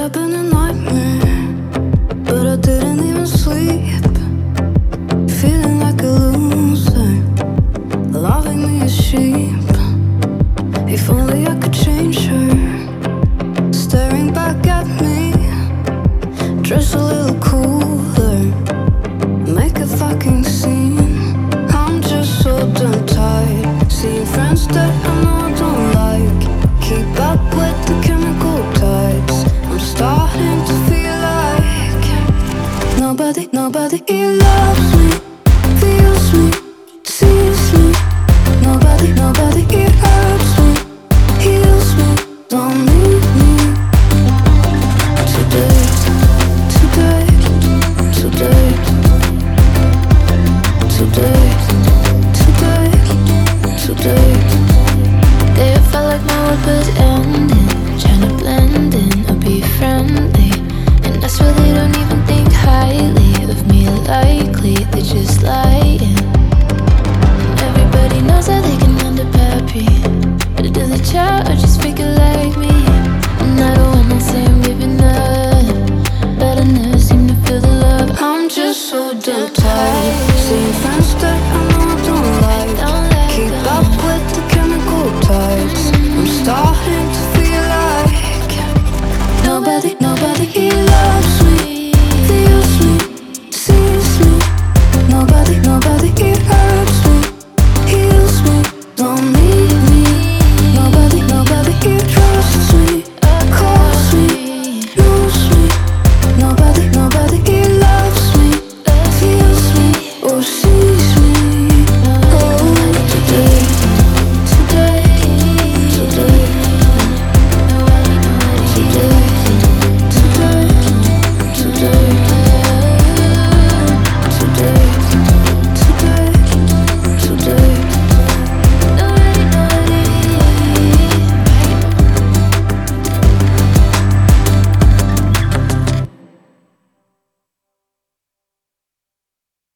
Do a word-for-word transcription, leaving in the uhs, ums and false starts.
up in a nightmare, but I didn't even sleep. Feeling like a loser, loving me as sheep. If only I could change her, staring back at me. Dress a little cooler, make a fucking scene. I'm just so damn tired, seeing friends that I know I don't like. Keep up with the chemical tides. I'm starting to feel like Nobody, nobody loves me, feels me, sees me. Nobody, nobody hurts me, heals me, don't need me. Today, today, today, today, today, today. They felt like my world was ending, trying to blend in or be friendly. And I swear they don't even think highly of me, likely they're just lying. And everybody knows that they can end up happy, but do they try or just figure like me? And I don't wanna say I'm giving up, but I never seem to feel the love. I'm just so damn tired.